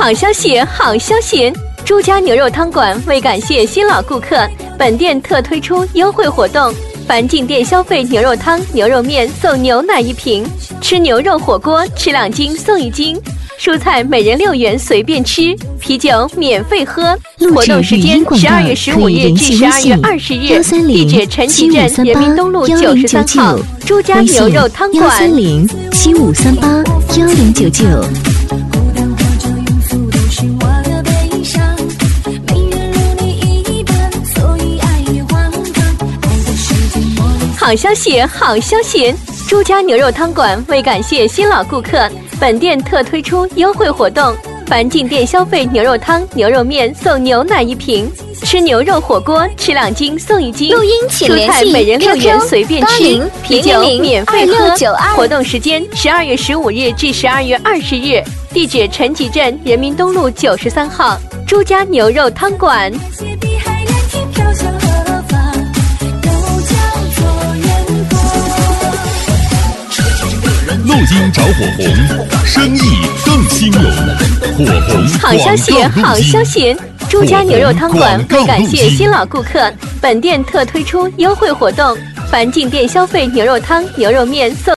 好消息，好消息！朱家牛肉汤馆为感谢新老顾客，本店特推出优惠活动，凡进店消费牛肉汤、牛肉面送牛奶1瓶，吃牛肉火锅吃2斤送1斤，蔬菜每人6元随便吃，啤酒免费喝。活动时间12月15日至12月20日，地址陈集镇人民东路93号，朱家牛肉汤馆。 13075381099。 好消息，好消息！朱家牛肉汤馆为感谢新老顾客，本店特推出优惠活动，凡进店消费牛肉汤、牛肉面送牛奶1瓶，吃牛肉火锅吃2斤送1斤， 录音请联系蔬菜每人6元随便吃，啤酒免费喝。 2692 活动时间12月15日至12月20日，地址陈集镇人民东路93号，朱家牛肉汤馆。 路金找火红，生意更兴隆。火红好消息，好消息！朱家牛肉汤馆为感谢新老顾客，本店特推出优惠活动，凡进店消费牛肉汤、牛肉面送